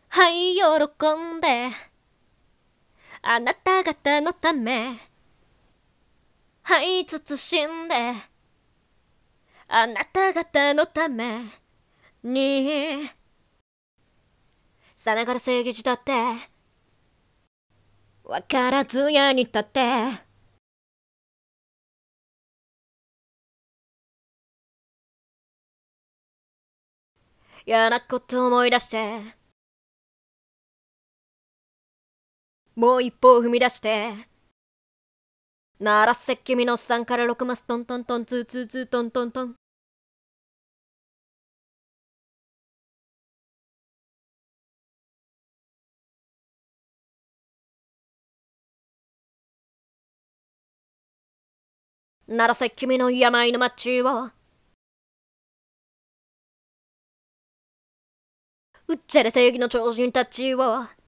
はい喜んであなた方のためはい慎んであなた方のためにさながら正義だってわからずやに立って嫌なこと思い出してもう一歩踏み出して鳴らせ君の3から6マストントントンツーツーツートントントン鳴らせ君の病の街をうっちゃれ正義の超人たちを